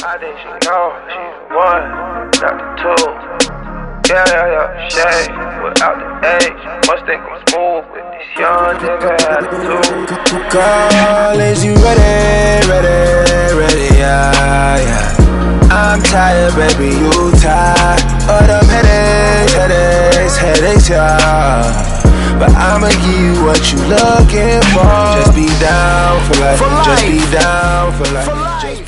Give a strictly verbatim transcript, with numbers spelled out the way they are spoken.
I think she know she's the one, not the two. Yeah, yeah, yeah, Shay, without the age. Must think I'm smooth with this young nigga attitude. Girl, is you ready, ready, ready, yeah, yeah. I'm tired, baby, you tired of them headaches, headaches, headaches, yeah. But I'ma give you what you looking for. Just be down for life, for life. Just be down for life, for life. Just